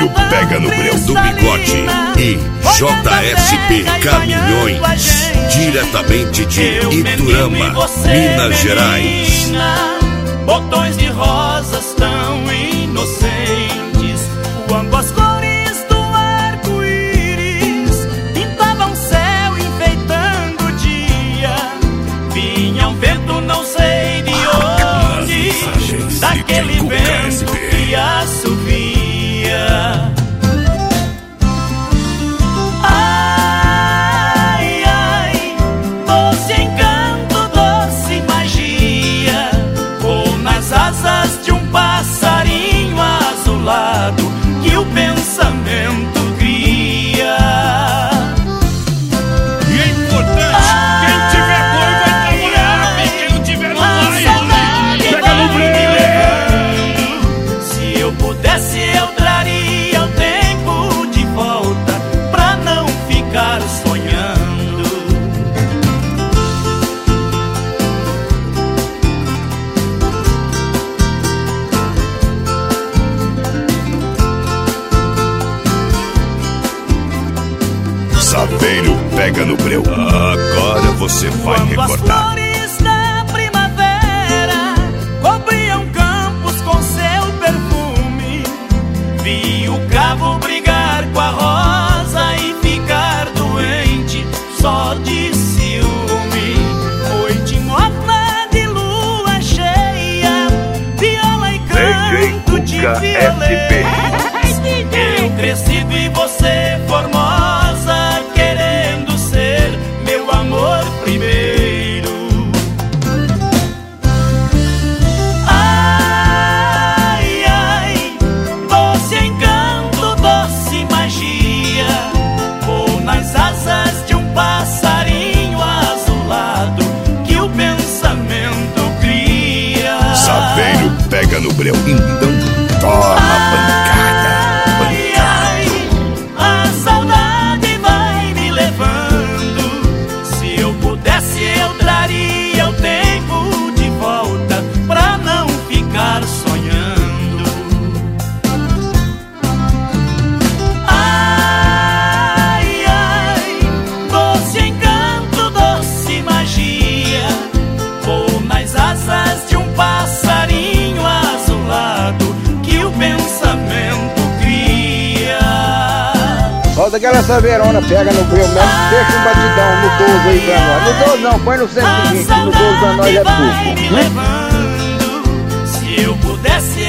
Velho Pega no Breu do Bigode e JSP Caminhões, diretamente de Iturama, Minas Gerais. Botões de rosas tão inocentes, quando as cores do arco-íris pintavam o céu enfeitando o dia. Vinha um vento não sei de onde, daquele vento que assovia. Ai, ai, doce encanto, doce magia, ou nas asas de um passarinho azulado que o pensamento cria. E é importante, quem tiver boi vai trabalhar, e quem não tiver não vai. Pega no breu. Se eu pudesse eu traria o tempo de volta pra não ficar sonhando. Saveiro Pega no Breu. Agora você vai Quando as recordar. flores da primavera cobriam campos com seu perfume, vi o cravo brigar com a rosa e ficar doente só de ciúme. Noite morna de lua cheia, viola e canto de violetas. Eu crescido e você formosa, querendo ser meu amor primeiro. Ai, ai, doce encanto, doce magia, ou nas asas de um passarinho azulado que o pensamento cria. Saveiro Pega no Breu. Então toma pancada. A saudade vai me levando. Se eu pudesse eu traria o tempo de volta pra não ficar sonhando. Ai, ai, doce encanto, doce magia, ou nas asas de um passarinho azulado que o pensamento cria. Solta aquela saveirona, pega no breu mesmo, deixa um batidão no 12 aí pra nós. No 12 não, põe no 120, no 12 pra nós é vai me pouco. levando. Se eu pudesse